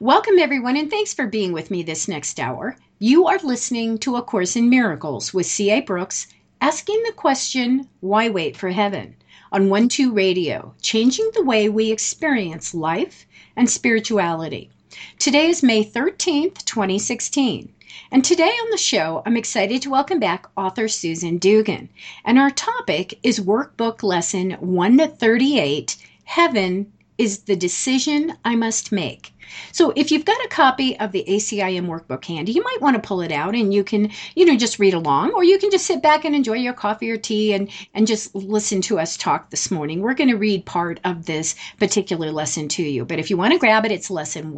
Welcome, everyone, and thanks for being with me this next hour. You are listening to A Course in Miracles with C.A. Brooks, asking the question, why wait for heaven? On 1-2 Radio, changing the way we experience life and spirituality. Today is May 13th, 2016. And today on the show, I'm excited to welcome back author Susan Dugan. And our topic is Workbook Lesson 138, Heaven is the Decision I Must Make. So if you've got a copy of the ACIM workbook handy, you might want to pull it out and you can, just read along, or you can just sit back and enjoy your coffee or tea and just listen to us talk this morning. We're going to read part of this particular lesson to you. But if you want to grab it, it's lesson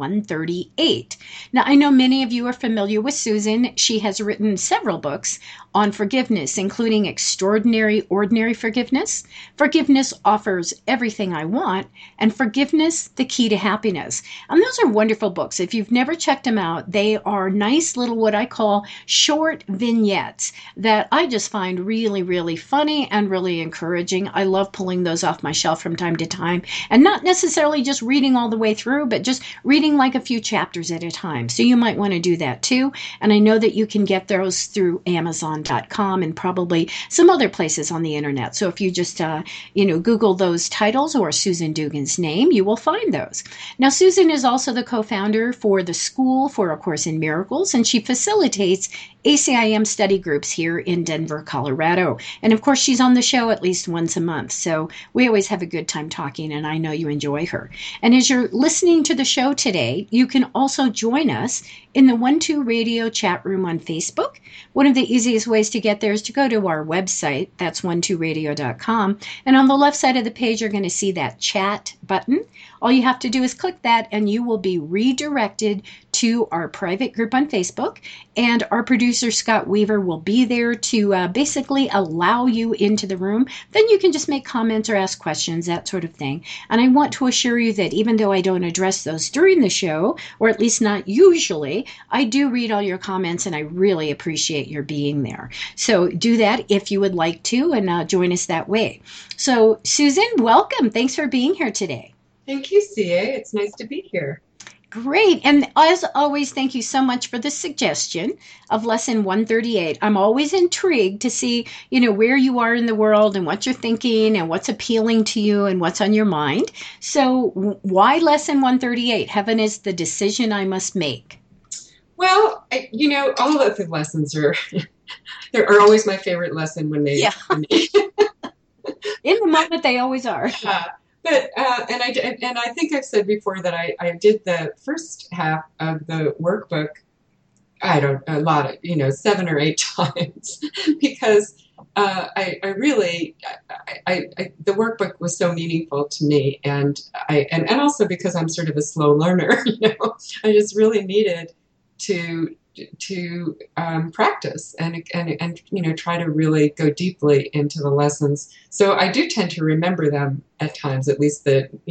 138. Now, I know many of you are familiar with Susan. She has written several books on forgiveness, including Extraordinary Ordinary Forgiveness, Forgiveness Offers Everything I Want, and Forgiveness, the Key to Happiness. And those are wonderful books. If you've never checked them out, they are nice little what I call short vignettes that I just find really, really funny and really encouraging. I love pulling those off my shelf from time to time, and not necessarily just reading all the way through, but just reading like a few chapters at a time. So you might want to do that too. And I know that you can get those through Amazon.com and probably some other places on the internet. So if you just, Google those titles or Susan Dugan's name, you will find those. Now, Susan is also the co-founder for the School for A Course in Miracles, and she facilitates ACIM study groups here in Denver, Colorado. And of course, she's on the show at least once a month. So we always have a good time talking, and I know you enjoy her. And as you're listening to the show today, you can also join us in the 1-2 Radio chat room on Facebook. One of the easiest ways to get there is to go to our website. That's 12radio.com. And on the left side of the page, you're going to see that chat button. All you have to do is click that, and you will be redirected to our private group on Facebook. And our producer, Scott Weaver, will be there to basically allow you into the room. Then you can just make comments or ask questions, that sort of thing. And I want to assure you that even though I don't address those during the show, or at least not usually, I do read all your comments, and I really appreciate your being there. So do that if you would like to, and join us that way. So, Susan, welcome. Thanks for being here today. Thank you, CA. It's nice to be here. Great. And as always, thank you so much for the suggestion of lesson 138. I'm always intrigued to see, where you are in the world and what you're thinking and what's appealing to you and what's on your mind. So why lesson 138? Heaven is the decision I must make. Well, all of the lessons are always my favorite lesson when they... Yeah. In the moment, they always are. Yeah. But and I think I've said before that I did the first half of the workbook, a lot of 7 or 8 times because I really the workbook was so meaningful to me, and also because I'm sort of a slow learner, I just really needed to practice and try to really go deeply into the lessons. So I do tend to remember them at times, at least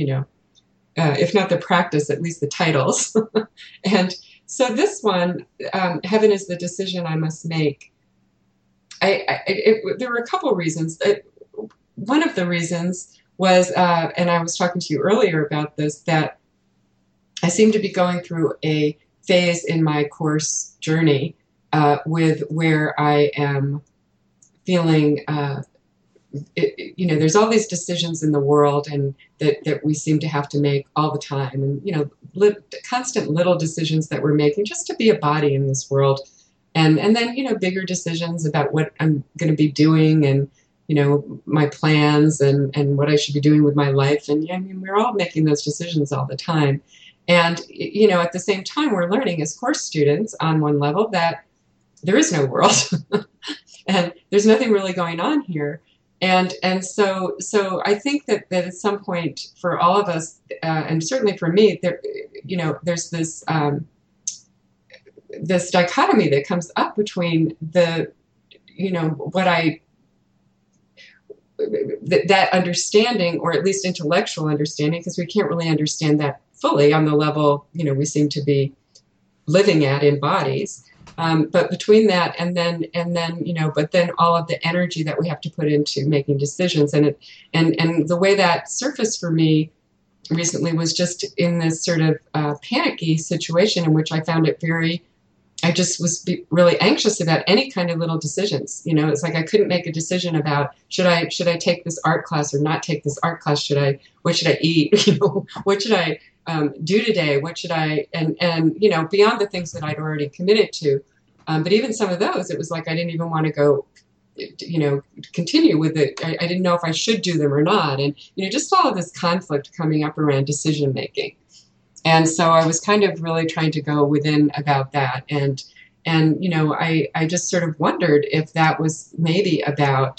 if not the practice, at least the titles. And so this one, Heaven is the Decision I Must Make. There were a couple of reasons. One of the reasons was, and I was talking to you earlier about this, that I seem to be going through a phase in my course journey with where I am feeling, there's all these decisions in the world and that we seem to have to make all the time. And, constant little decisions that we're making just to be a body in this world. And then, bigger decisions about what I'm going to be doing and, my plans and what I should be doing with my life. And we're all making those decisions all the time. And, at the same time, we're learning as course students on one level that there is no world and there's nothing really going on here. And so I think that at some point for all of us, and certainly for me, there's this this dichotomy that comes up between that understanding, or at least intellectual understanding, because we can't really understand that fully on the level, we seem to be living at in bodies. But between that and then, but then all of the energy that we have to put into making decisions, and the way that surfaced for me recently was just in this sort of panicky situation in which I found it I just was really anxious about any kind of little decisions. It's like I couldn't make a decision about should I take this art class or not take this art class? What should I eat? What should I do today? What should I and beyond the things that I'd already committed to. But even some of those, it was like I didn't even want to go, continue with it. I didn't know if I should do them or not, and just all of this conflict coming up around decision making. And so I was kind of really trying to go within about that. And I just sort of wondered if that was maybe about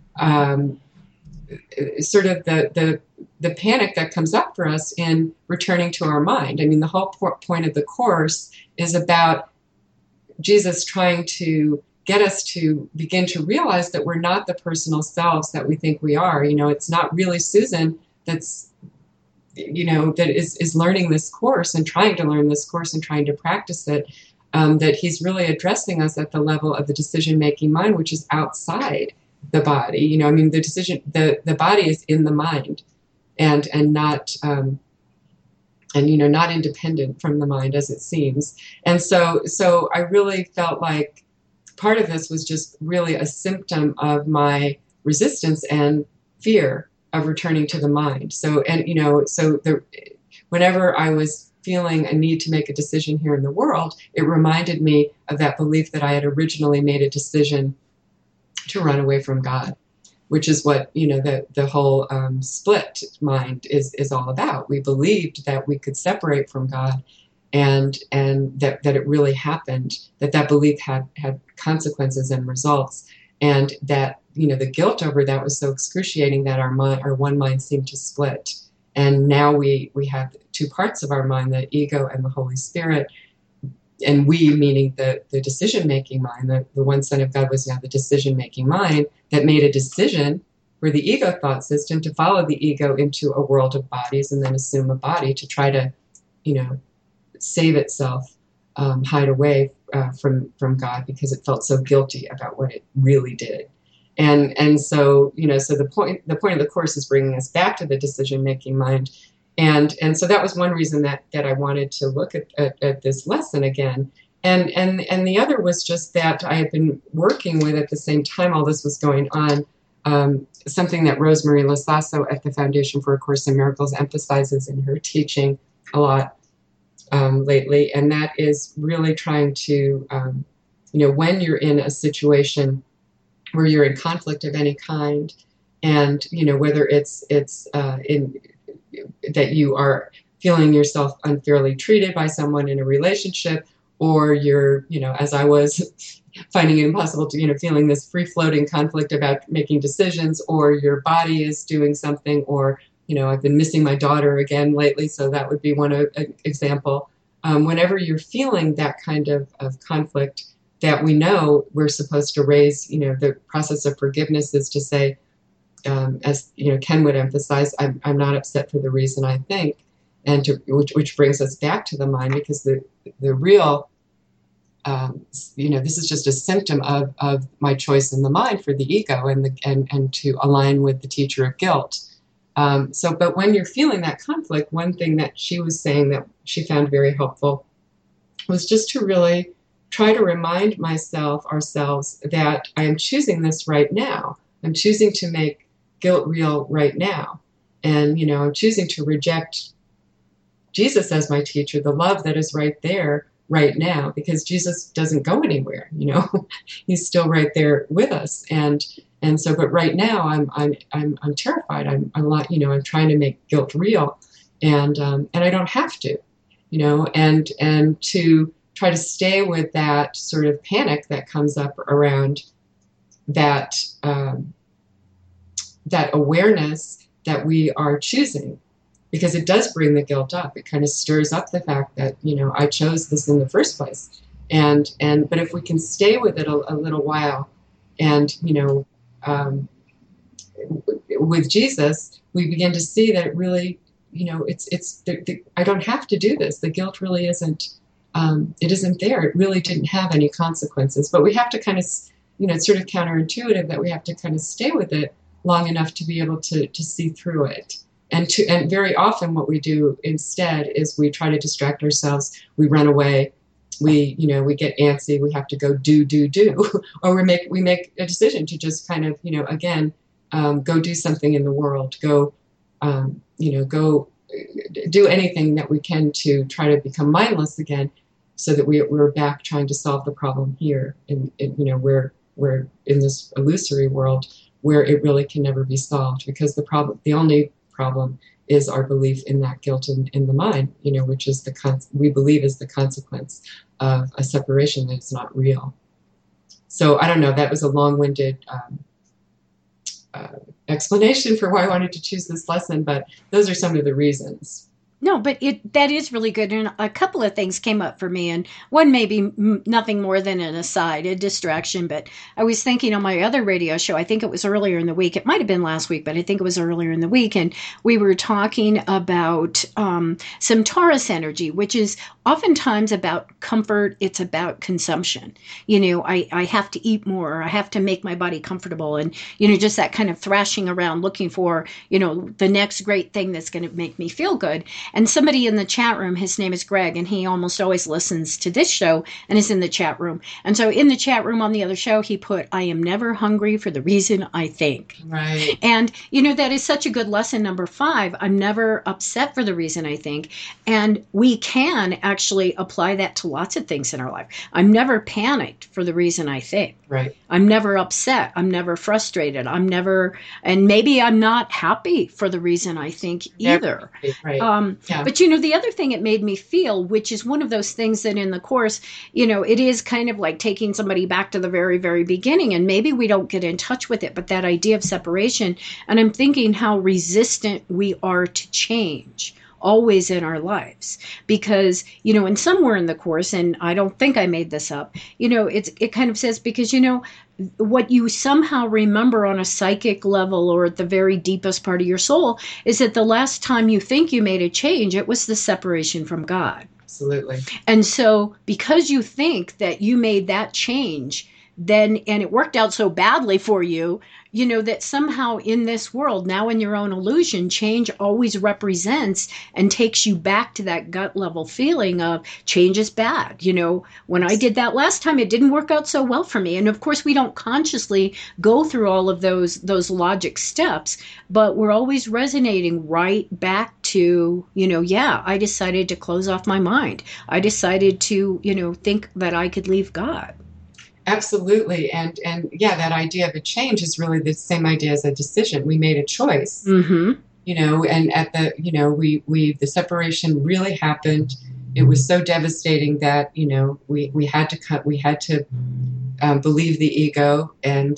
sort of the panic that comes up for us in returning to our mind. I mean, the whole point of the Course is about Jesus trying to get us to begin to realize that we're not the personal selves that we think we are. It's not really Susan that's that is learning this course and trying to learn this course and trying to practice it, that he's really addressing us at the level of the decision-making mind, which is outside the body. The body is in the mind and not, not independent from the mind as it seems. And so I really felt like part of this was just really a symptom of my resistance and fear of returning to the mind. Whenever I was feeling a need to make a decision here in the world, it reminded me of that belief that I had originally made a decision to run away from God, which is what, the whole split mind is all about. We believed that we could separate from God and that it really happened, that belief had consequences and results, and that the guilt over that was so excruciating that our one mind seemed to split. And now we have two parts of our mind, the ego and the Holy Spirit. And we, meaning the decision-making mind, the one Son of God was now the decision-making mind that made a decision for the ego thought system to follow the ego into a world of bodies and then assume a body to try to, save itself, hide away from God because it felt so guilty about what it really did. And so, so the point of the Course is bringing us back to the decision-making mind. And so that was one reason that I wanted to look at this lesson again. And the other was just that I had been working with, at the same time all this was going on, something that Rosemary Lasasso at the Foundation for A Course in Miracles emphasizes in her teaching a lot lately. And that is really trying to, when you're in a situation where you're in conflict of any kind, and whether it's in that you are feeling yourself unfairly treated by someone in a relationship, or you're as I was finding it impossible to feeling this free-floating conflict about making decisions, or your body is doing something, or I've been missing my daughter again lately, so that would be one example. Whenever you're feeling that kind of conflict, that we know we're supposed to raise, the process of forgiveness is to say, as Ken would emphasize, I'm not upset for the reason I think, and which brings us back to the mind, because the real, this is just a symptom of my choice in the mind for the ego and to align with the teacher of guilt. But when you're feeling that conflict, one thing that she was saying that she found very helpful was just to really try to remind ourselves that I am choosing this right now. I'm choosing to make guilt real right now. And, I'm choosing to reject Jesus as my teacher, the love that is right there right now, because Jesus doesn't go anywhere, he's still right there with us. And so, but right now I'm terrified. I'm trying to make guilt real, and I don't have to, and to try to stay with that sort of panic that comes up around that, that awareness that we are choosing, because it does bring the guilt up. It kind of stirs up the fact that, I chose this in the first place. But if we can stay with it a little while, and, with Jesus, we begin to see that it really, I don't have to do this. The guilt really isn't, it isn't there. It really didn't have any consequences. But we have to kind of, it's sort of counterintuitive that we have to kind of stay with it long enough to be able to see through it. And very often what we do instead is we try to distract ourselves. We run away. We get antsy. We have to go do, or we make a decision to just kind of, again, go do something in the world. Go, go do anything that we can to try to become mindless again, so that we're back trying to solve the problem here. And we're in this illusory world where it really can never be solved, because the only problem is our belief in that guilt in the mind, which is we believe is the consequence of a separation that's not real. So I don't know, that was a long-winded explanation for why I wanted to choose this lesson, but those are some of the reasons. No, but that is really good. And a couple of things came up for me, and one may be nothing more than an aside, a distraction. But I was thinking on my other radio show, I think it was earlier in the week. It might have been last week, but I think it was earlier in the week. And we were talking about some Taurus energy, which is oftentimes about comfort. It's about consumption. I have to eat more. I have to make my body comfortable. And, just that kind of thrashing around looking for, the next great thing that's going to make me feel good. And somebody in the chat room, his name is Greg, and he almost always listens to this show and is in the chat room. And so in the chat room on the other show, he put, I am never hungry for the reason I think. Right. And, that is such a good lesson. Number 5, I'm never upset for the reason I think. And we can actually apply that to lots of things in our life. I'm never panicked for the reason I think. Right. I'm never upset. I'm never frustrated. And maybe I'm not happy for the reason I think either. Right. Yeah. But, the other thing it made me feel, which is one of those things that in the Course, it is kind of like taking somebody back to the very, very beginning, and maybe we don't get in touch with it, but that idea of separation, and I'm thinking how resistant we are to change always in our lives, because and somewhere in the Course, and I don't think I made this up, it kind of says, because what you somehow remember on a psychic level or at the very deepest part of your soul is that the last time you think you made a change, it was the separation from God. Absolutely. And so because you think that you made that change, then, and it worked out so badly for you, that somehow in this world, now in your own illusion, change always represents and takes you back to that gut level feeling of change is bad. When I did that last time, it didn't work out so well for me. And of course, we don't consciously go through all of those logic steps, but we're always resonating right back to, I decided to close off my mind. I decided to, think that I could leave God. Absolutely. And yeah, that idea of a change is really the same idea as a decision. We made a choice, mm-hmm. And at the, the separation really happened. It was so devastating that, we had to believe the ego and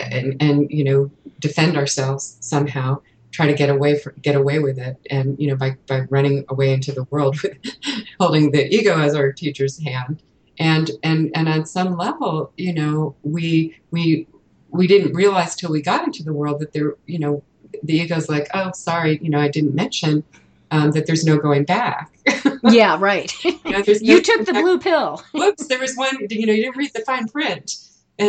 defend ourselves somehow, try to get away with it. And, by running away into the world with holding the ego as our teacher's hand. And on some level, we didn't realize till we got into the world that there, the ego's like, oh, sorry, I didn't mention that there's no going back. Yeah, right. You took the blue pill. Whoops, there was one. You didn't read the fine print, and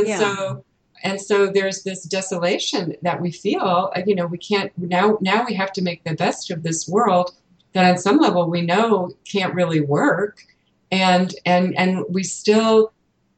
so there's this desolation that we feel. We can't now. We have to make the best of this world that on some level we know can't really work. And we still,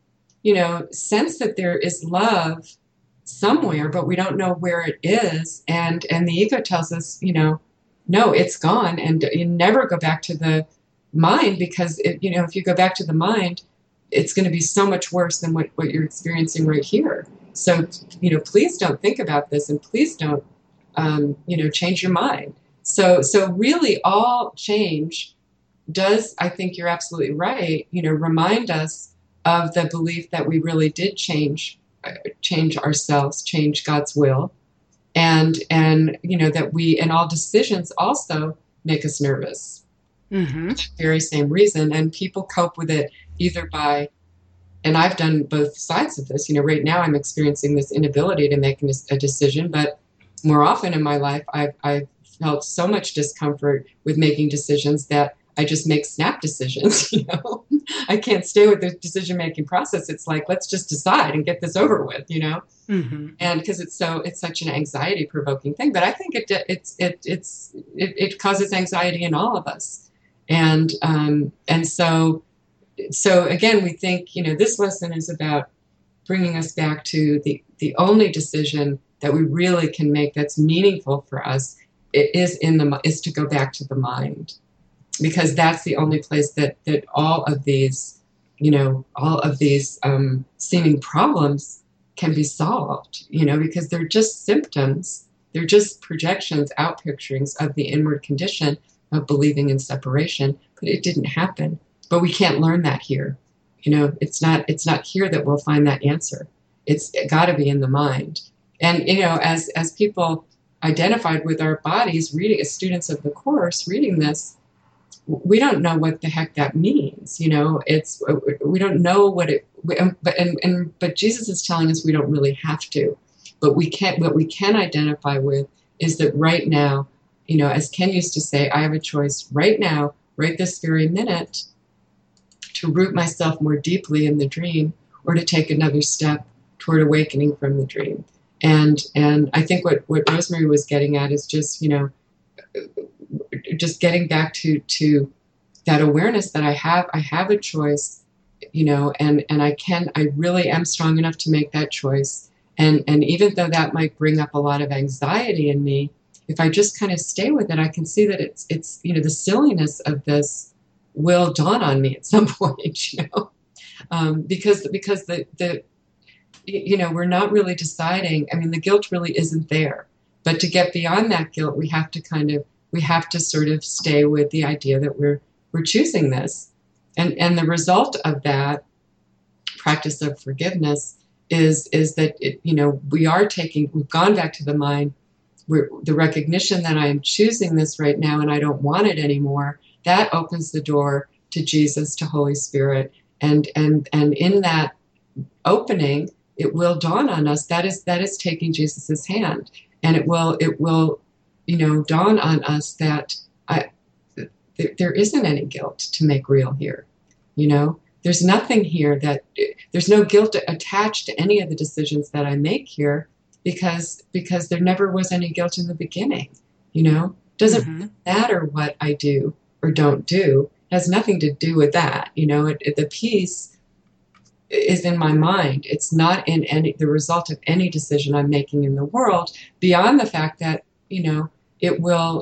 sense that there is love somewhere, but we don't know where it is. And the ego tells us, no, it's gone. And you never go back to the mind, because, if you go back to the mind, it's going to be so much worse than what you're experiencing right here. So, please don't think about this, and please don't, change your mind. So really all change does, I think you're absolutely right, remind us of the belief that we really did change ourselves, change God's will, and that we, and all decisions also make us nervous. Mm-hmm. For that very same reason. And people cope with it either by, and I've done both sides of this, right now I'm experiencing this inability to make a decision, but more often in my life, I've felt so much discomfort with making decisions that I just make snap decisions, I can't stay with the decision-making process. It's like, let's just decide and get this over with, Mm-hmm. And because it's such an anxiety provoking thing, but I think it causes anxiety in all of us. And so again, we think, this lesson is about bringing us back to the only decision that we really can make that's meaningful for us is to go back to the mind, because that's the only place that all of these seeming problems can be solved, because they're just symptoms, they're just projections, outpicturings of the inward condition of believing in separation, but it didn't happen. But we can't learn that here. It's not here that we'll find that answer. It's got to be in the mind. And, as people identified with our bodies, reading, as students of the Course, reading this, we don't know what the heck that means. We don't know what it, but Jesus is telling us we don't really have to. But what we can identify with is that right now, as Ken used to say, I have a choice right now, right this very minute, to root myself more deeply in the dream, or to take another step toward awakening from the dream. And I think what Rosemary was getting at is just, just getting back to that awareness that I have a choice, and I really am strong enough to make that choice. And even though that might bring up a lot of anxiety in me, if I just kind of stay with it, I can see that it's the silliness of this will dawn on me at some point, because the we're not really deciding. I mean, the guilt really isn't there, but to get beyond that guilt, we have to sort of stay with the idea that we're choosing this, and the result of that practice of forgiveness is that we've gone back to the mind. The recognition that I am choosing this right now and I don't want it anymore, that opens the door to Jesus, to Holy Spirit, and in that opening, it will dawn on us that is taking Jesus's hand, and it will dawn on us that there isn't any guilt to make real here. There's nothing here there's no guilt attached to any of the decisions that I make here, because there never was any guilt in the beginning. Doesn't matter what I do or don't do. It has nothing to do with that. The peace is in my mind. It's not in the result of any decision I'm making in the world, beyond the fact that it will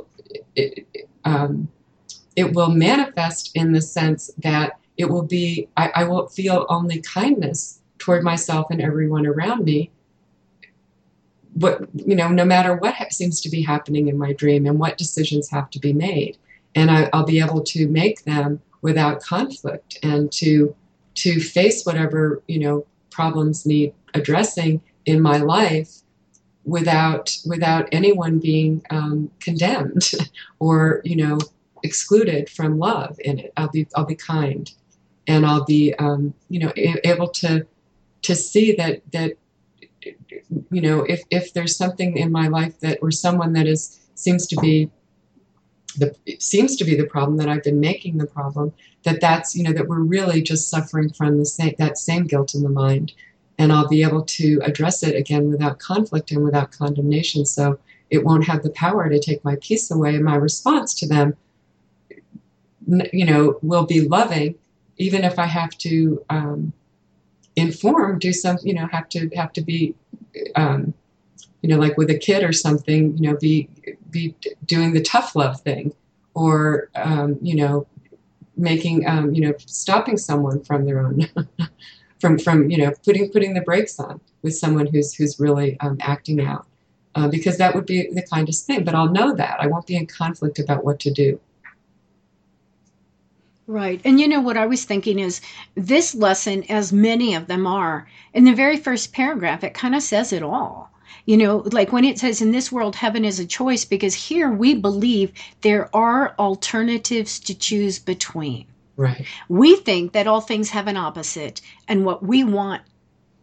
manifest in the sense that it will be, I will feel only kindness toward myself and everyone around me, but no matter what seems to be happening in my dream and what decisions have to be made, and I'll be able to make them without conflict, and to face whatever problems need addressing in my life without anyone being condemned or excluded from love in it. I'll be kind, and I'll be able to see that if there's something in my life that, or someone that seems to be the problem, that I've been making the problem, that's that we're really just suffering from that same guilt in the mind, and I'll be able to address it again without conflict and without condemnation, so it won't have the power to take my peace away, and my response to them will be loving, even if I have to inform, do some, have to be, like with a kid or something, be doing the tough love thing, or, making, stopping someone from their own, from putting the brakes on with someone who's really acting out, because that would be the kindest thing. But I'll know that I won't be in conflict about what to do. Right. And what I was thinking is this lesson, as many of them are, in the very first paragraph, it kind of says it all. Like when it says, in this world, heaven is a choice, because here we believe there are alternatives to choose between. Right. We think that all things have an opposite, and what we want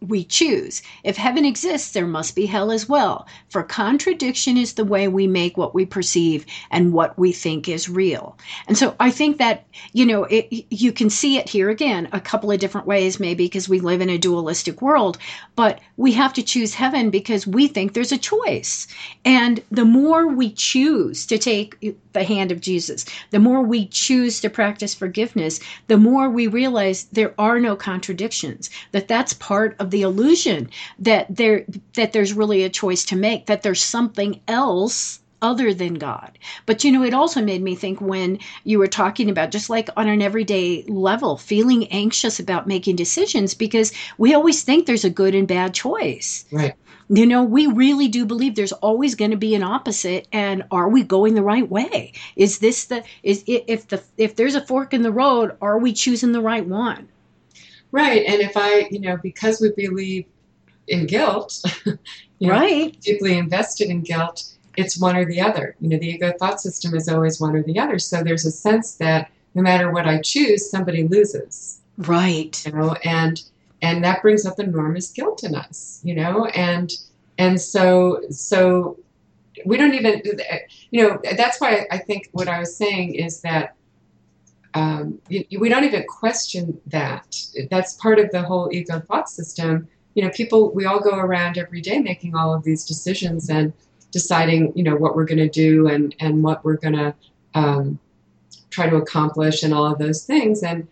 we choose. If heaven exists, there must be hell as well. For contradiction is the way we make what we perceive and what we think is real. And so I think that, you can see it here again, a couple of different ways, maybe because we live in a dualistic world, but we have to choose heaven because we think there's a choice. And the more we choose to take the hand of Jesus, the more we choose to practice forgiveness, the more we realize there are no contradictions, that's part of the illusion that there's really a choice to make, that there's something else other than God. But it also made me think when you were talking about just like on an everyday level, feeling anxious about making decisions because we always think there's a good and bad choice. Right. We really do believe there's always going to be an opposite. And are we going the right way? Is this if there's a fork in the road, are we choosing the right one? Right. And if because we believe in guilt, right, deeply invested in guilt, it's one or the other. The ego thought system is always one or the other. So there's a sense that no matter what I choose, somebody loses. Right. And that brings up enormous guilt in us, and so we don't even, that's why I think what I was saying is that we don't even question that. That's part of the whole ego thought system. We all go around every day making all of these decisions and deciding, what we're going to do and what we're going to try to accomplish and all of those things. And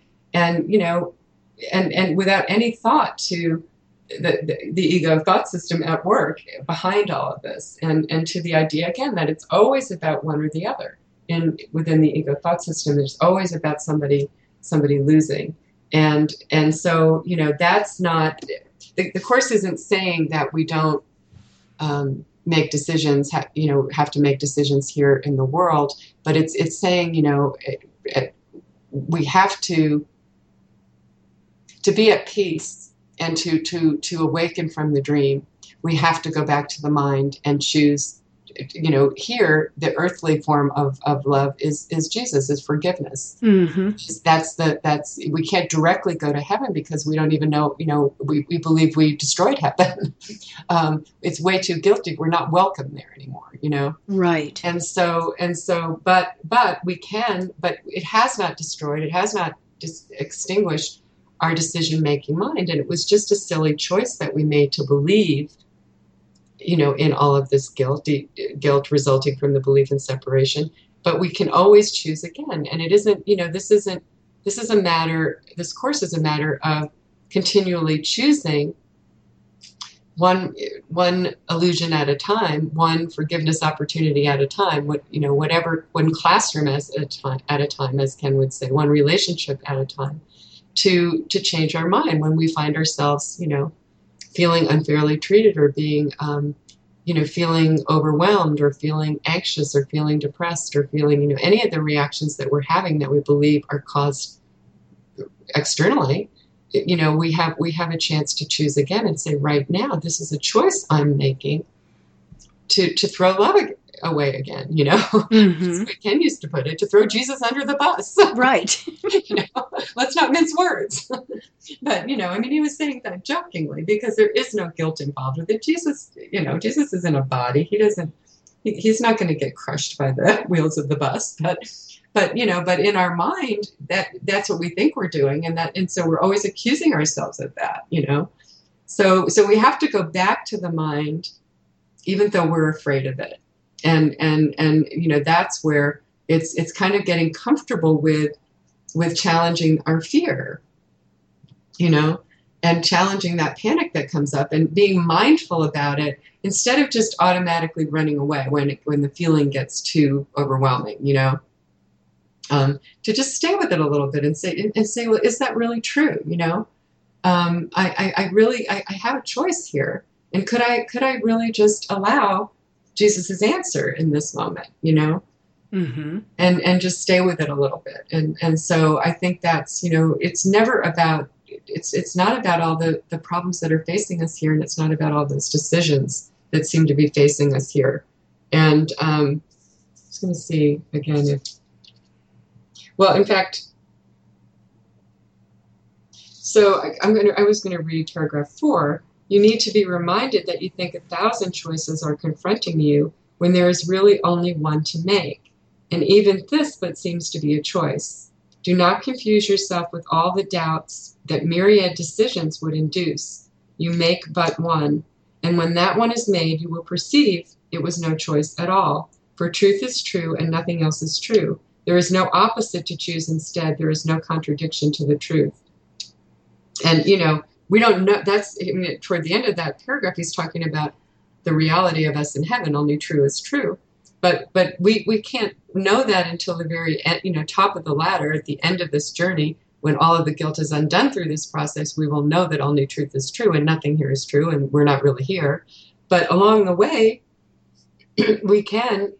without any thought to the ego thought system at work behind all of this, and to the idea again that it's always about one or the other. Within the ego thought system, it's always about somebody losing, and so that's not the Course isn't saying that we don't make decisions, have to make decisions here in the world, but it's saying we have to be at peace and to awaken from the dream. We have to go back to the mind and choose. Here the earthly form of love is Jesus, is forgiveness. Mm-hmm. We can't directly go to heaven because we don't even know. We believe we destroyed heaven. It's way too guilty. We're not welcome there anymore. Right. And so, but we can. But it has not destroyed. It has not extinguished our decision-making mind, and it was just a silly choice that we made to believe. In all of this guilt resulting from the belief in separation, but we can always choose again. And it isn't, this Course is a matter of continually choosing one illusion at a time, one forgiveness opportunity at a time, one classroom at a time, as Ken would say, one relationship at a time, to change our mind when we find ourselves, feeling unfairly treated or being, feeling overwhelmed or feeling anxious or feeling depressed or feeling, any of the reactions that we're having that we believe are caused externally, we have a chance to choose again and say, right now, this is a choice I'm making to throw love away again, Mm-hmm. Ken used to put it, to throw Jesus under the bus. Right. Let's not mince words. But, he was saying that jokingly because there is no guilt involved with it. Jesus isn't a body. He's not going to get crushed by the wheels of the bus. But in our mind, that's what we think we're doing. And so we're always accusing ourselves of that, So we have to go back to the mind, even though we're afraid of it. And that's where it's kind of getting comfortable with challenging our fear, and challenging that panic that comes up and being mindful about it instead of just automatically running away when the feeling gets too overwhelming, to just stay with it a little bit and say, well, is that really true? I have a choice here. And could I really just allow Jesus's answer in this moment, Mm-hmm. and just stay with it a little bit. And so I think that's, it's never about, it's not about all the problems that are facing us here. And it's not about all those decisions that seem to be facing us here. And I was going to see again in fact, So I was going to read paragraph 4. You need to be reminded that you think 1,000 choices are confronting you when there is really only one to make. And even this but seems to be a choice. Do not confuse yourself with all the doubts that myriad decisions would induce. You make but one. And when that one is made, you will perceive it was no choice at all. For truth is true and nothing else is true. There is no opposite to choose instead. There is no contradiction to the truth. And, we don't know. Toward the end of that paragraph, he's talking about the reality of us in heaven. Only true is true. But we can't know that until the very end, top of the ladder at the end of this journey, when all of the guilt is undone through this process. We will know that only truth is true and nothing here is true, and we're not really here. But along the way, we can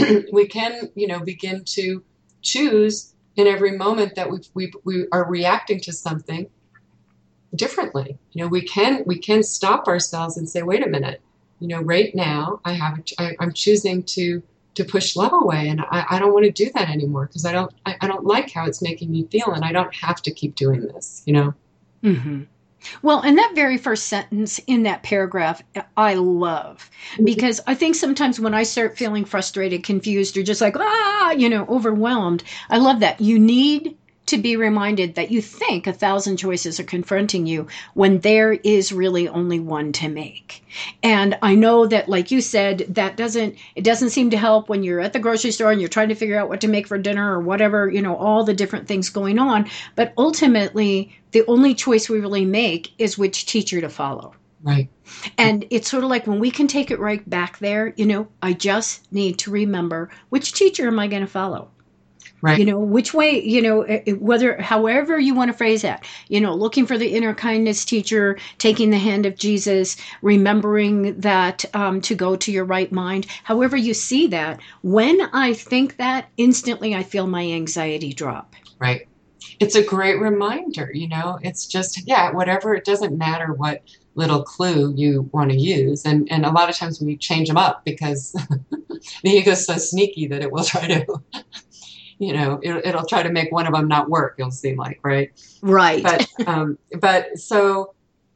begin to choose in every moment that we are reacting to something differently. We can stop ourselves and say, wait a minute, right now I'm choosing to push love away, and I don't want to do that anymore because I don't like how it's making me feel, and I don't have to keep doing this. Mm-hmm. Well, and that very first sentence in that paragraph, I love, because I think sometimes when I start feeling frustrated, confused, or just like, overwhelmed, I love that. You need to be reminded that you think 1,000 choices are confronting you when there is really only one to make. And I know that, like you said, it doesn't seem to help when you're at the grocery store and you're trying to figure out what to make for dinner or whatever, all the different things going on. But ultimately, the only choice we really make is which teacher to follow. Right. And it's sort of like when we can take it right back there, I just need to remember which teacher am I going to follow? Right. Which way, however you want to phrase that, looking for the inner kindness teacher, taking the hand of Jesus, remembering that to go to your right mind, however you see that. When I think that, instantly I feel my anxiety drop. Right. It's a great reminder, it's just, whatever, it doesn't matter what little clue you want to use. And a lot of times we change them up because the ego's so sneaky that it will try to it'll try to make one of them not work. It'll seem like, right? Right. So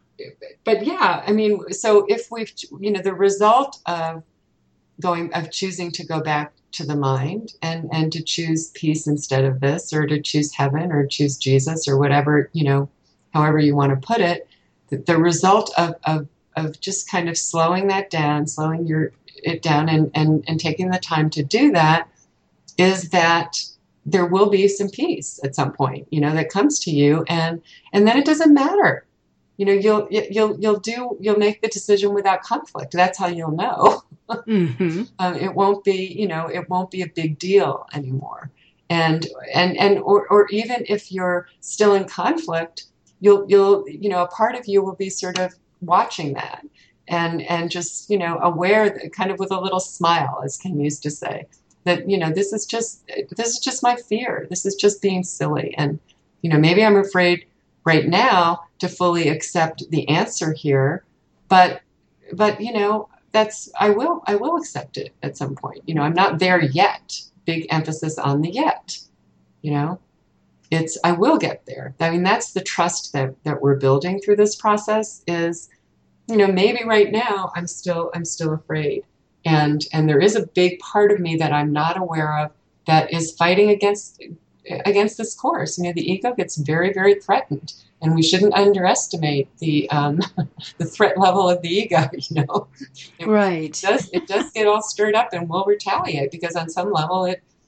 if we've, the result of choosing to go back to the mind and to choose peace instead of this, or to choose heaven or choose Jesus or whatever, however you want to put it, the result of just kind of slowing it down and taking the time to do that is that there will be some peace at some point, that comes to you, and then it doesn't matter. You'll make the decision without conflict. That's how you'll know. Mm-hmm. It won't be a big deal anymore. Or even if you're still in conflict, you'll a part of you will be sort of watching that and just, aware, kind of with a little smile, as Ken used to say, that, this is just my fear. This is just being silly. And, maybe I'm afraid right now to fully accept the answer here, but I will accept it at some point. I'm not there yet. Big emphasis on the yet. I will get there. I mean, that's the trust that we're building through this process is, maybe right now I'm still afraid. And there is a big part of me that I'm not aware of that is fighting against this course. The ego gets very, very threatened, and we shouldn't underestimate the the threat level of the ego. Right. It does get all stirred up and will retaliate because on some level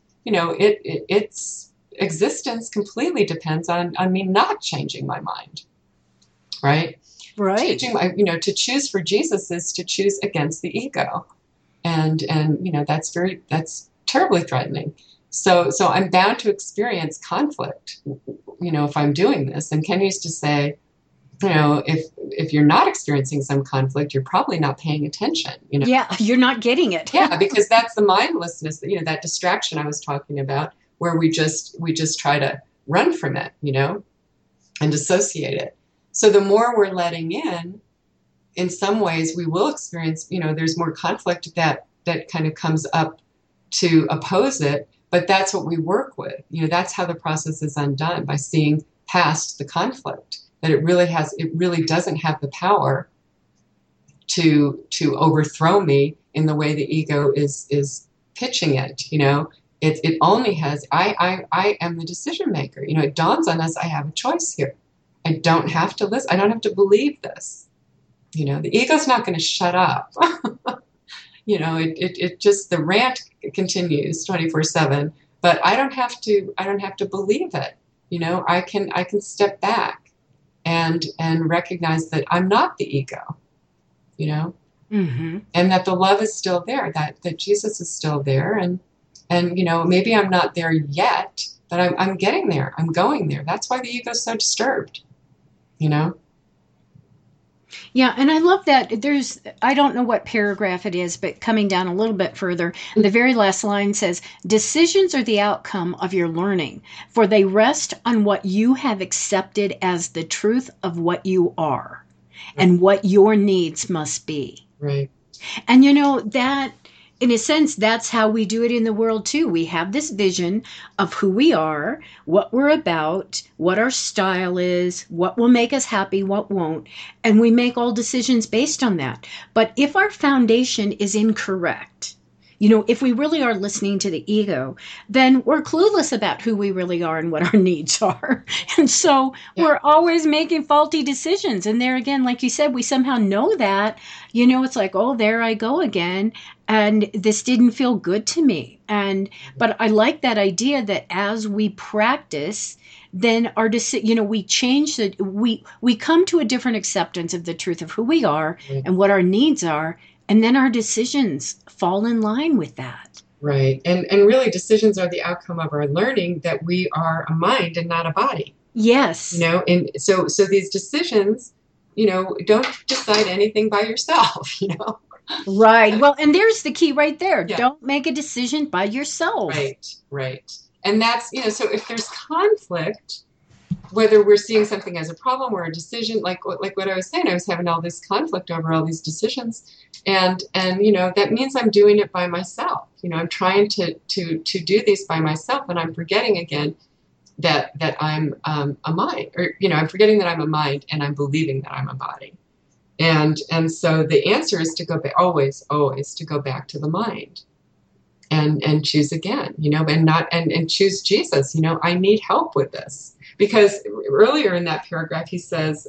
its existence completely depends on me not changing my mind. Right. Right. To choose for Jesus is to choose against the ego. And that's terribly threatening. So I'm bound to experience conflict, if I'm doing this. And Ken used to say, if you're not experiencing some conflict, you're probably not paying attention. Yeah, you're not getting it. Yeah, because that's the mindlessness, that distraction I was talking about, where we just try to run from it, and dissociate it. So the more we're letting in some ways we will experience, there's more conflict that kind of comes up to oppose it, but that's what we work with. That's how the process is undone, by seeing past the conflict that it really doesn't have the power to overthrow me in the way the ego is pitching it. It only has, I am the decision maker. It dawns on us, I have a choice here. I don't have to listen. I don't have to believe this. The ego's not going to shut up. It just, the rant continues 24/7, but I don't have to believe it. I can step back and recognize that I'm not the ego, Mm-hmm. and that the love is still there, that Jesus is still there. And maybe I'm not there yet, but I'm getting there. I'm going there. That's why the ego's so disturbed, Yeah, and I love that I don't know what paragraph it is, but coming down a little bit further, the very last line says, decisions are the outcome of your learning, for they rest on what you have accepted as the truth of what you are and what your needs must be. Right. And that, in a sense, that's how we do it in the world too. We have this vision of who we are, what we're about, what our style is, what will make us happy, what won't, and we make all decisions based on that. But if our foundation is incorrect, if we really are listening to the ego, then we're clueless about who we really are and what our needs are. And so we're always making faulty decisions. And there again, like you said, we somehow know that, it's like, oh, there I go again. And this didn't feel good to me. But I like that idea that as we practice, then we change we come to a different acceptance of the truth of who we are and what our needs are. And then our decisions fall in line with that. Right. And really, decisions are the outcome of our learning that we are a mind and not a body. Yes. And so these decisions, don't decide anything by yourself, Right. Well, and there's the key right there. Yeah. Don't make a decision by yourself. Right. And that's, so if there's conflict, whether we're seeing something as a problem or a decision, like what I was saying, I was having all this conflict over all these decisions. And that means I'm doing it by myself. I'm trying to do these by myself, and I'm forgetting again that I'm a mind, or I'm forgetting that I'm a mind, and I'm believing that I'm a body. And so the answer is to go back, always to go back to the mind, and choose again, and choose Jesus. I need help with this, because earlier in that paragraph he says,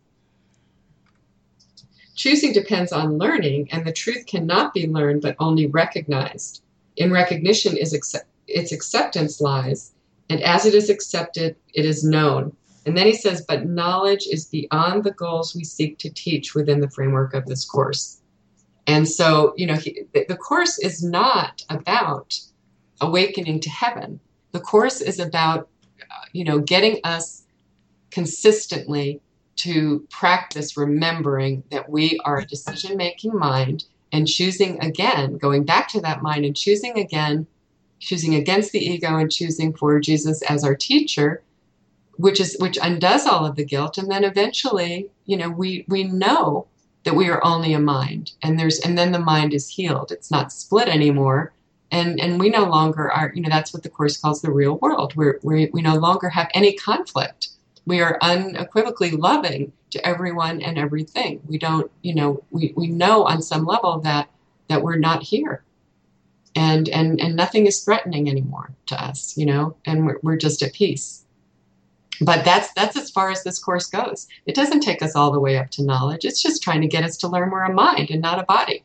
choosing depends on learning, and the truth cannot be learned but only recognized. In recognition its acceptance lies, and as it is accepted, it is known. And then he says, but knowledge is beyond the goals we seek to teach within the framework of this course. And so, the course is not about awakening to heaven. The course is about, getting us consistently to practice remembering that we are a decision-making mind, and choosing again, going back to that mind and choosing again, choosing against the ego and choosing for Jesus as our teacher, which undoes all of the guilt. And then eventually, we know that we are only a mind, and then the mind is healed. It's not split anymore. And we no longer are, that's what the Course calls the real world. We no longer have any conflict. We are unequivocally loving to everyone and everything. We don't, we know on some level that we're not here. And nothing is threatening anymore to us, and we're just at peace. But that's as far as this course goes. It doesn't take us all the way up to knowledge. It's just trying to get us to learn we're a mind and not a body.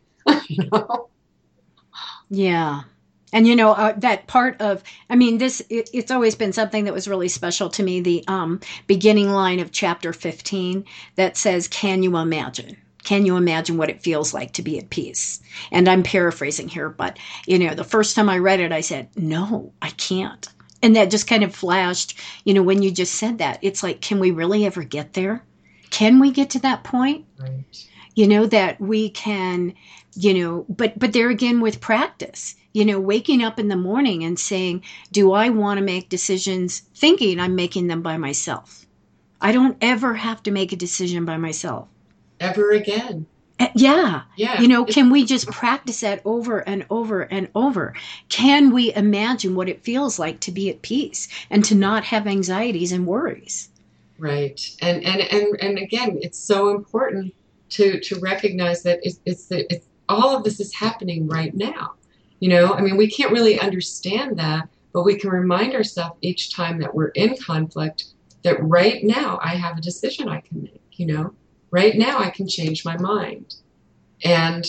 Yeah. And, that part of, it's always been something that was really special to me, the beginning line of chapter 15 that says, can you imagine? Can you imagine what it feels like to be at peace? And I'm paraphrasing here, but, the first time I read it, I said, no, I can't. And that just kind of flashed, when you just said that. It's like, can we really ever get there? Can we get to that point? Right. That we can, but there again with practice, waking up in the morning and saying, do I want to make decisions thinking I'm making them by myself? I don't ever have to make a decision by myself. Ever again. Yeah. Yeah. Can we just practice that over and over and over? Can we imagine what it feels like to be at peace and to not have anxieties and worries? Right. And again, it's so important to recognize that it's all of this is happening right now. I mean, we can't really understand that, but we can remind ourselves each time that we're in conflict that right now I have a decision I can make. Right now I can change my mind. And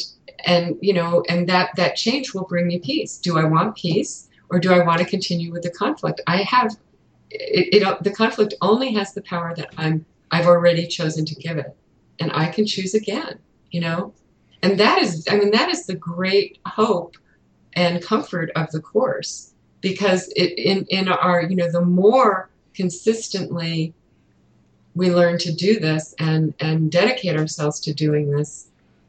and that change will bring me peace. Do I want peace, or do I want to continue with the conflict? I have the conflict only has the power that I've already chosen to give it, and I can choose again. And that is, I mean, that is the great hope and comfort of the course, because in our, the more consistently we learn to do this and dedicate ourselves to doing this,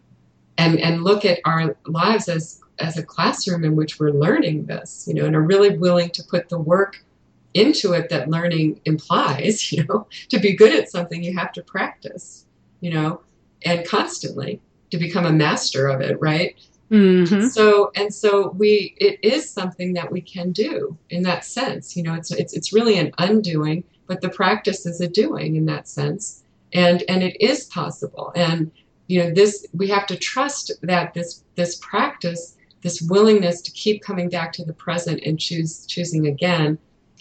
and look at our lives as a classroom in which we're learning this, and are really willing to put the work into it that learning implies. To be good at something, you have to practice, and constantly to become a master of it, right? Mm-hmm. So it is something that we can do in that sense. It's really an undoing, but the practice is a doing in that sense, and it is possible. And this, we have to trust that this practice, this willingness to keep coming back to the present and choosing again,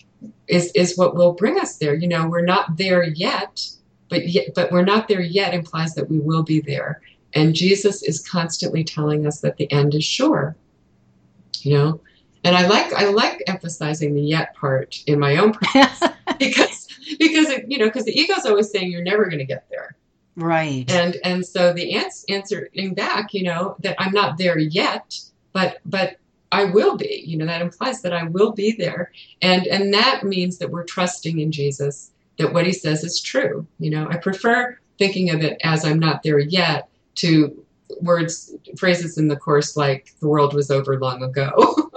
is what will bring us there. We're not there yet, but we're not there yet implies that we will be there. And Jesus is constantly telling us that the end is sure. And I like emphasizing the yet part in my own practice because the ego's always saying you're never going to get there. Right. And so the answering back, that I'm not there yet, but I will be. That implies that I will be there, and that means that we're trusting in Jesus, that what he says is true. I prefer thinking of it as I'm not there yet to phrases in the course like the world was over long ago,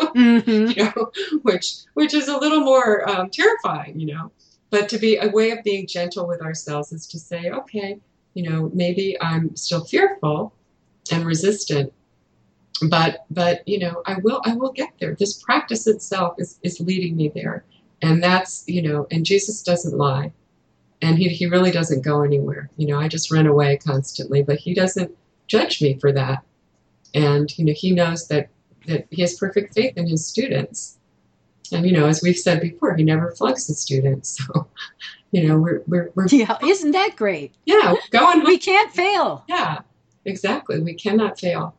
mm-hmm. which is a little more terrifying. But to be a way of being gentle with ourselves is to say, okay, maybe I'm still fearful and resistant, but I will get there. This practice itself is leading me there. And that's, and Jesus doesn't lie, and he really doesn't go anywhere. I just run away constantly, but he doesn't judge me for that. And, he knows that he has perfect faith in his students. And, as we've said before, he never flunks his students. So, we're yeah, isn't that great? Yeah, going. We can't fail. Yeah, exactly. We cannot fail.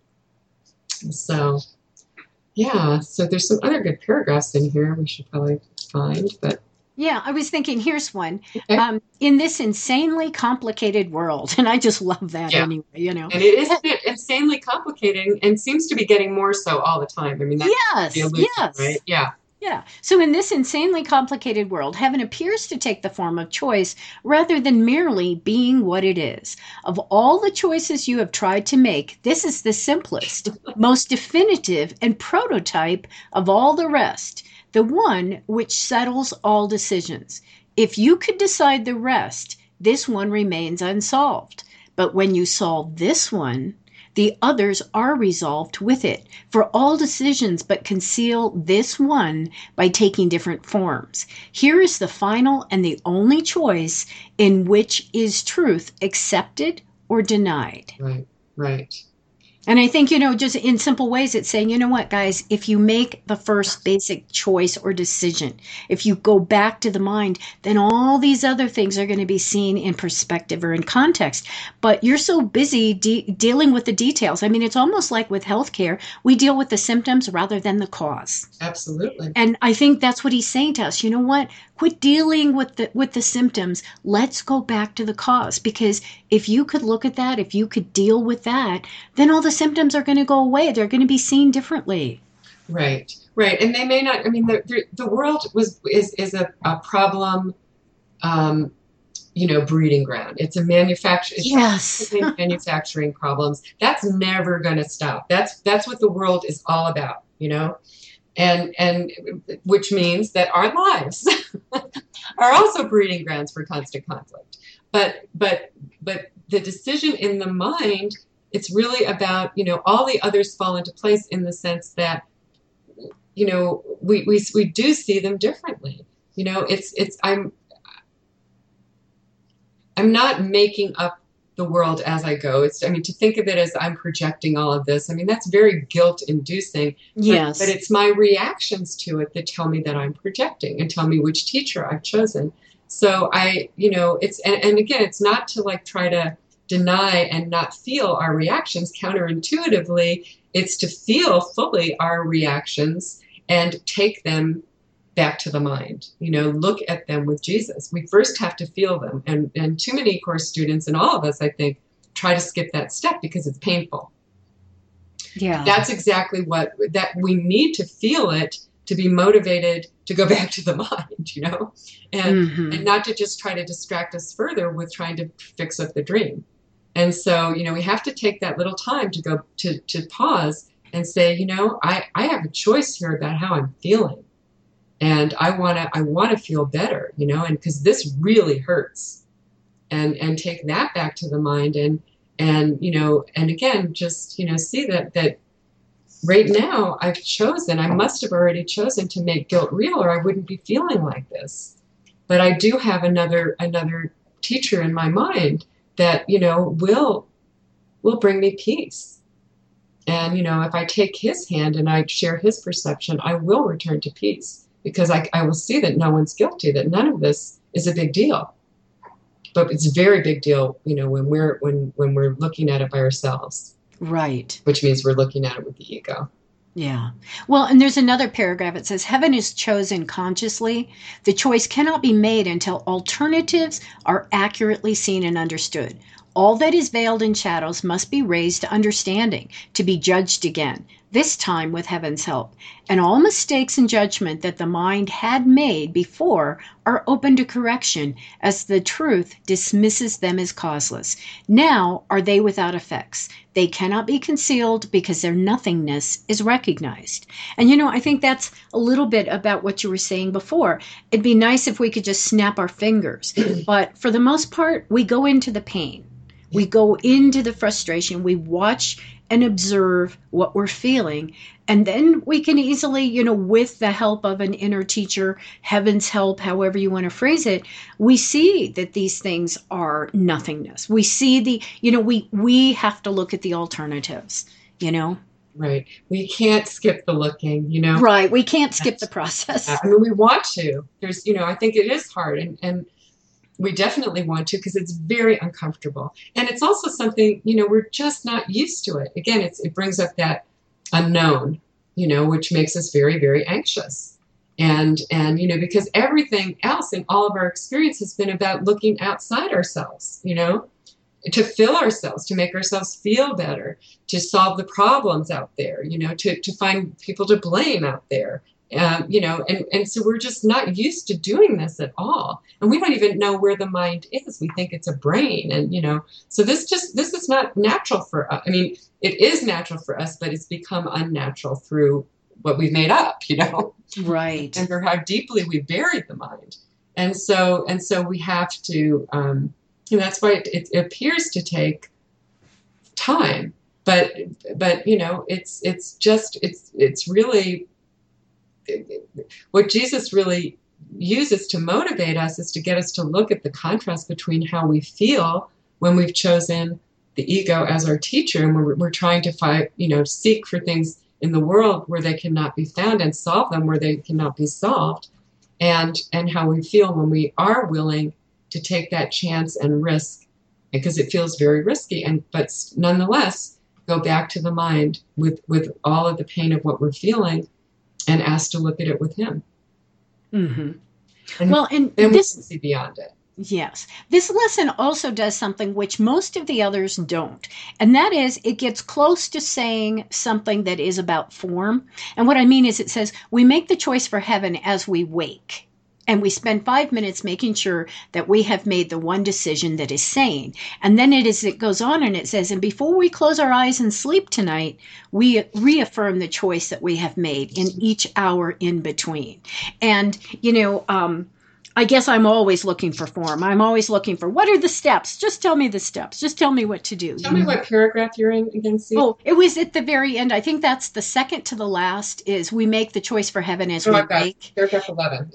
So, yeah. So there's some other good paragraphs in here we should probably find, but. Yeah, I was thinking, here's one. Okay. In this insanely complicated world, and I just love that anyway, And it is insanely complicated and seems to be getting more so all the time. I mean, that's the illusion, right? Yeah. Yeah. So in this insanely complicated world, heaven appears to take the form of choice rather than merely being what it is. Of all the choices you have tried to make, this is the simplest, most definitive, and prototype of all the rest, the one which settles all decisions. If you could decide the rest, this one remains unsolved. But when you solve this one, the others are resolved with it, for all decisions but conceal this one by taking different forms. Here is the final and the only choice in which is truth accepted or denied. Right. And I think, just in simple ways, it's saying, you know what, guys, if you make the first basic choice or decision, if you go back to the mind, then all these other things are going to be seen in perspective or in context. But you're so busy dealing with the details. I mean, it's almost like with healthcare, we deal with the symptoms rather than the cause. Absolutely. And I think that's what he's saying to us. You know what? Quit dealing with the symptoms. Let's go back to the cause. Because if you could look at that, if you could deal with that, then all the symptoms are going to go away. They're going to be seen differently. Right. And they may not. I mean, the world is a problem, breeding ground. It's a manufacturing problems. That's never going to stop. That's what the world is all about. And which means that our lives are also breeding grounds for constant conflict. But the decision in the mind, it's really about, all the others fall into place in the sense that, we do see them differently. I'm not making up the world as I go. I mean, to think of it as I'm projecting all of this, I mean, that's very guilt inducing. Yes. But it's my reactions to it that tell me that I'm projecting and tell me which teacher I've chosen. So and again, it's not to like try to deny and not feel our reactions counterintuitively. It's to feel fully our reactions and take them back to the mind, look at them with Jesus. We first have to feel them. And too many course students and all of us, I think, try to skip that step because it's painful. Yeah. That's exactly that we need to feel it to be motivated to go back to the mind, and not to just try to distract us further with trying to fix up the dream. And so, we have to take that little time to go to pause and say, I have a choice here about how I'm feeling. And I want to feel better, and because this really hurts, and take that back to the mind and again, just, see that right now I must have already chosen to make guilt real, or I wouldn't be feeling like this. But I do have another teacher in my mind that, will bring me peace. And, if I take his hand and I share his perception, I will return to peace. Because I will see that no one's guilty, that none of this is a big deal. But it's a very big deal, when we're looking at it by ourselves. Right. Which means we're looking at it with the ego. Yeah. Well, and there's another paragraph. It says, heaven is chosen consciously. The choice cannot be made until alternatives are accurately seen and understood. All that is veiled in shadows must be raised to understanding, to be judged again, this time with heaven's help. And all mistakes in judgment that the mind had made before are open to correction, as the truth dismisses them as causeless. Now are they without effects. They cannot be concealed because their nothingness is recognized. And I think that's a little bit about what you were saying before. It'd be nice if we could just snap our fingers. But for the most part, we go into the pain. We go into the frustration. We watch and observe what we're feeling. And then we can easily, with the help of an inner teacher, heaven's help, however you want to phrase it, we see that these things are nothingness. We see we have to look at the alternatives, Right. We can't skip the looking, Right. We can't skip the process. I mean, we want to. There's, I think it is hard. And we definitely want to, because it's very uncomfortable. And it's also something, we're just not used to it. Again, it brings up that unknown, which makes us very, very anxious. And because everything else in all of our experience has been about looking outside ourselves, to fill ourselves, to make ourselves feel better, to solve the problems out there, to find people to blame out there. And so we're just not used to doing this at all. And we don't even know where the mind is. We think it's a brain. And, so this is not natural for us. I mean, it is natural for us, but it's become unnatural through what we've made up, Right. And for how deeply we buried the mind. And so we have to, that's why it appears to take time, but it's really, what Jesus really uses to motivate us is to get us to look at the contrast between how we feel when we've chosen the ego as our teacher, and we're trying to find, seek for things in the world where they cannot be found and solve them where they cannot be solved, and how we feel when we are willing to take that chance and risk, because it feels very risky, but nonetheless go back to the mind with all of the pain of what we're feeling, and ask to look at it with him. Mm-hmm. And then we can see beyond it. Yes. This lesson also does something which most of the others don't. And that is, it gets close to saying something that is about form. And what I mean is, it says, we make the choice for heaven as we wake. And we spend 5 minutes making sure that we have made the one decision that is sane. And then it goes on and it says, and before we close our eyes and sleep tonight, we reaffirm the choice that we have made in each hour in between. And, I guess I'm always looking for form. I'm always looking for, what are the steps? Just tell me the steps. Just tell me what to do. Tell me what paragraph you're in again, Steve. Oh, it was at the very end. I think that's the second to the last, is we make the choice for heaven as we wake. Paragraph 11, yeah.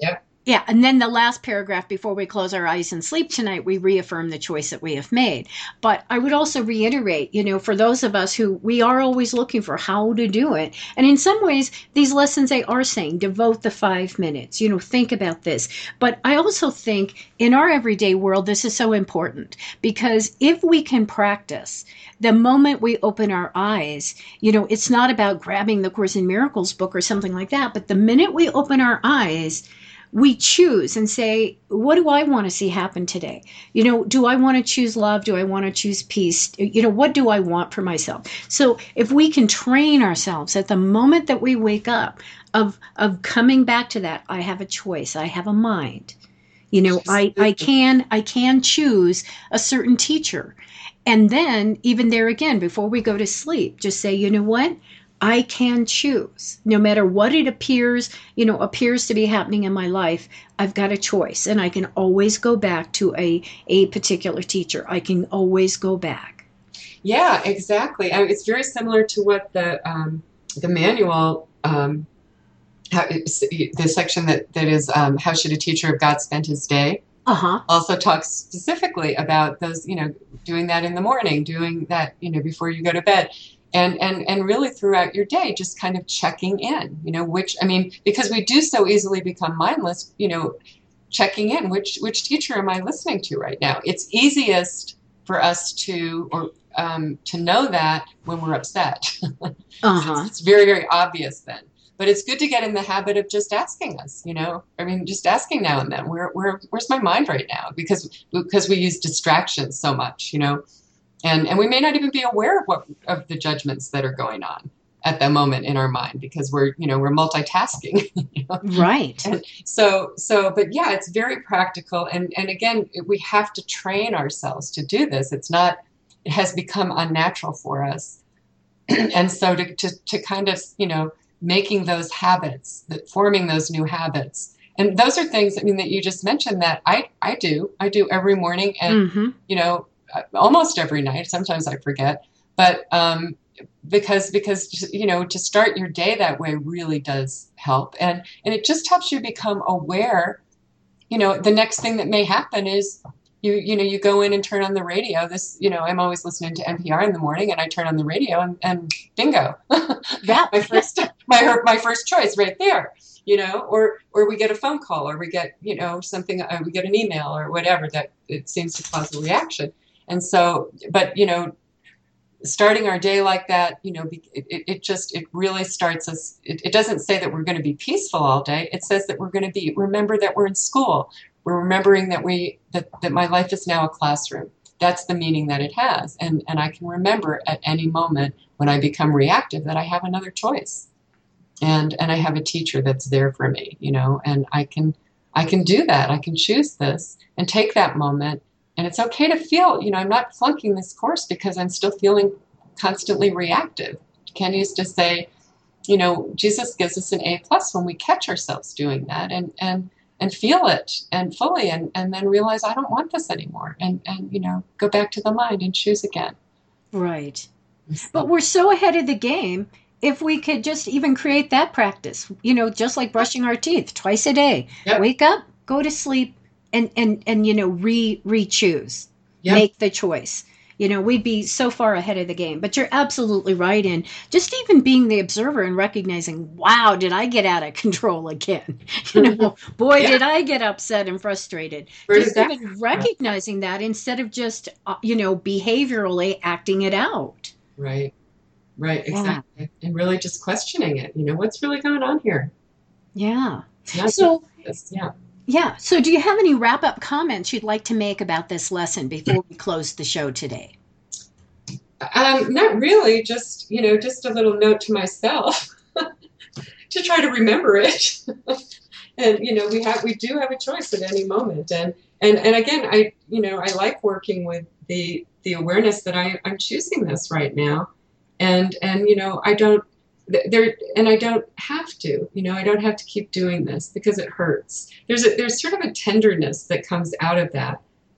Yeah, and then the last paragraph before we close our eyes and sleep tonight, we reaffirm the choice that we have made. But I would also reiterate, for those of us who we are always looking for how to do it. And in some ways, these lessons they are saying devote the 5 minutes, think about this. But I also think in our everyday world, this is so important because if we can practice, the moment we open our eyes, it's not about grabbing the Course in Miracles book or something like that. But the minute we open our eyes, we choose and say, what do I want to see happen today? Do I want to choose love? Do I want to choose peace? What do I want for myself? So if we can train ourselves at the moment that we wake up of coming back to that, I have a choice. I have a mind. I can choose a certain teacher. And then even there again, before we go to sleep, just say, you know what? I can choose. No matter what it appears to be happening in my life, I've got a choice. And I can always go back to a particular teacher. I can always go back. Yeah, exactly. It's very similar to what the manual, the section that is how should a teacher of God spend his day? Also talks specifically about those, doing that in the morning, doing that, before you go to bed. And really throughout your day, just kind of checking in, because we do so easily become mindless, checking in, which teacher am I listening to right now? It's easiest for us to know that when we're upset. It's very, very obvious then. But it's good to get in the habit of just asking us, just asking now and then, where's my mind right now? Because we use distractions so much, And we may not even be aware of the judgments that are going on at that moment in our mind because we're multitasking. Right. And but yeah, it's very practical. And again, we have to train ourselves to do this. It has become unnatural for us. And so to kind of, making those habits, forming those new habits. And those are things, that you just mentioned that I do every morning and, almost every night. Sometimes I forget, but because to start your day that way really does help, and it just helps you become aware. The next thing that may happen is you go in and turn on the radio. I'm always listening to NPR in the morning, and I turn on the radio and bingo, my first choice right there. Or we get a phone call, or we get something, we get an email or whatever that it seems to cause a reaction. And so, but, starting our day like that, it really starts us. It doesn't say that we're going to be peaceful all day. It says that we're going to remember that we're in school. We're remembering that that my life is now a classroom. That's the meaning that it has. And I can remember at any moment when I become reactive that I have another choice. And I have a teacher that's there for me, and I can do that. I can choose this and take that moment. And it's okay to feel, I'm not flunking this course because I'm still feeling constantly reactive. Ken used to say, Jesus gives us an A+ when we catch ourselves doing that and feel it and fully and then realize I don't want this anymore and go back to the mind and choose again. Right. But we're so ahead of the game. If we could just even create that practice, just like brushing our teeth twice a day, Yep. Wake up, go to sleep, and re-choose, Yep. Make the choice. We'd be so far ahead of the game. But you're absolutely right in just even being the observer and recognizing, wow, did I get out of control again? Boy, Yeah. Did I get upset and frustrated. Just even recognizing that instead of just, behaviorally acting it out. Right, exactly. Yeah. And really just questioning it. What's really going on here? Yeah. Yeah. Yeah. So do you have any wrap-up comments you'd like to make about this lesson before we close the show today? Not really. Just a little note to myself to try to remember it. And we do have a choice at any moment. And again, I like working with the awareness that I'm choosing this right now, and I don't. I don't have to, I don't have to keep doing this because it hurts. There's sort of a tenderness that comes out of that,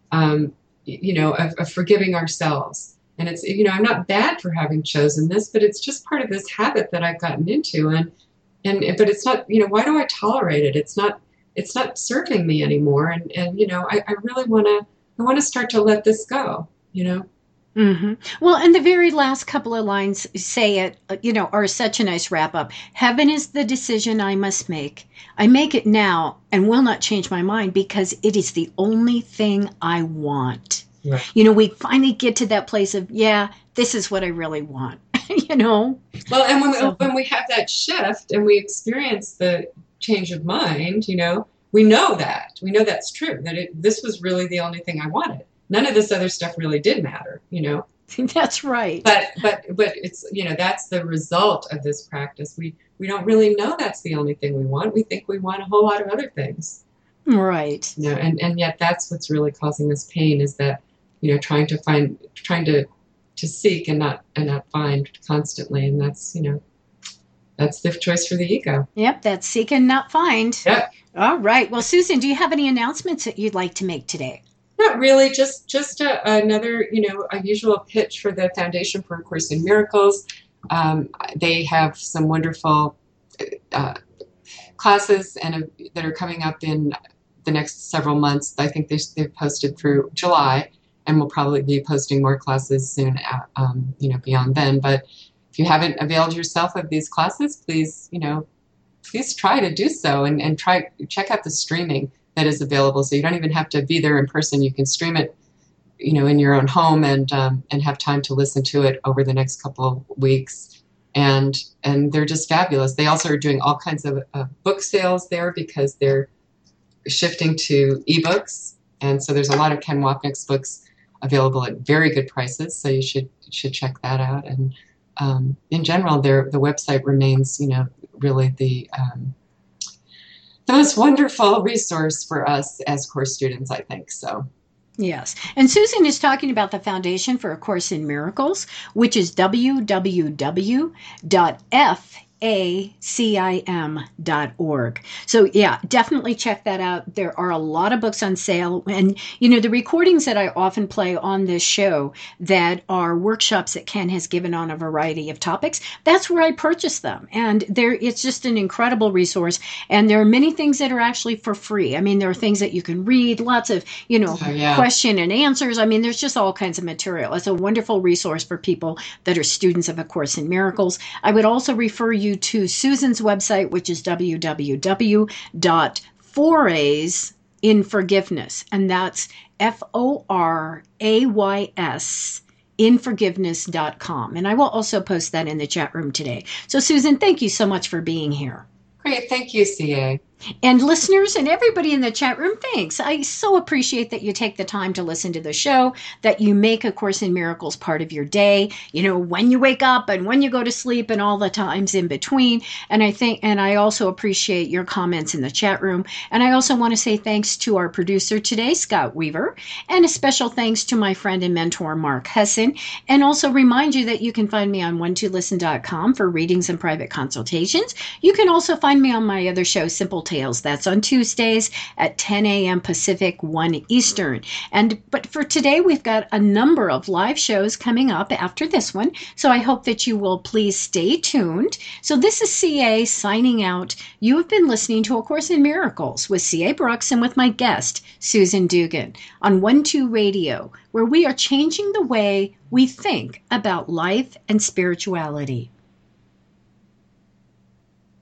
of forgiving ourselves. And it's, I'm not bad for having chosen this, but it's just part of this habit that I've gotten into. But it's not, why do I tolerate it? It's not it's not serving me anymore. And I really want to start to let this go, Hmm. Well, and the very last couple of lines say it, are such a nice wrap up. Heaven is the decision I must make. I make it now and will not change my mind because it is the only thing I want. Right. We finally get to that place of, yeah, this is what I really want, Well, and when we have that shift and we experience the change of mind, we know that's true, that this was really the only thing I wanted. None of this other stuff really did matter, That's right. But it's, that's the result of this practice. We don't really know that's the only thing we want. We think we want a whole lot of other things. Right. And yet that's what's really causing this pain, is that, trying to seek and not find constantly. And that's, that's the choice for the ego. Yep, that's seek and not find. Yep. All right. Well, Susan, do you have any announcements that you'd like to make today? Not really, just another, a usual pitch for the Foundation for A Course in Miracles. They have some wonderful classes that are coming up in the next several months. I think they've posted through July, and we'll probably be posting more classes soon, beyond then. But if you haven't availed yourself of these classes, please try to do so, and check out the streaming that is available. So you don't even have to be there in person. You can stream it, in your own home and have time to listen to it over the next couple of weeks. And they're just fabulous. They also are doing all kinds of book sales there because they're shifting to ebooks. And so there's a lot of Ken Wapnick's books available at very good prices. So you should check that out. And in general, the website remains, really the most wonderful resource for us as course students, I think. So. Yes. And Susan is talking about the Foundation for A Course in Miracles, which is www.facim.org. So yeah, definitely check that out. There are a lot of books on sale, and the recordings that I often play on this show that are workshops that Ken has given on a variety of topics, that's where I purchase them. And it's just an incredible resource. And there are many things that are actually for free. I mean, there are things that you can read, lots of, question and answers. I mean, there's just all kinds of material. It's a wonderful resource for people that are students of A Course in Miracles. I would also refer you to Susan's website, which is www.foraysinforgiveness, and that's FORAYS inforgiveness.com. And I will also post that in the chat room today. So Susan, thank you so much for being here. Great. Thank you, CA. And listeners and everybody in the chat room, thanks. I so appreciate that you take the time to listen to the show, that you make A Course in Miracles part of your day, when you wake up and when you go to sleep and all the times in between. And I also appreciate your comments in the chat room. And I also want to say thanks to our producer today, Scott Weaver, and a special thanks to my friend and mentor, Mark Hesson. And also remind you that you can find me on one2listen.com for readings and private consultations. You can also find me on my other show, Simple Tales. That's on Tuesdays at 10 a.m. Pacific, 1 Eastern. But for today, we've got a number of live shows coming up after this one. So I hope that you will please stay tuned. So this is CA signing out. You have been listening to A Course in Miracles with CA Brooks and with my guest, Susan Dugan, on 1-2 Radio, where we are changing the way we think about life and spirituality.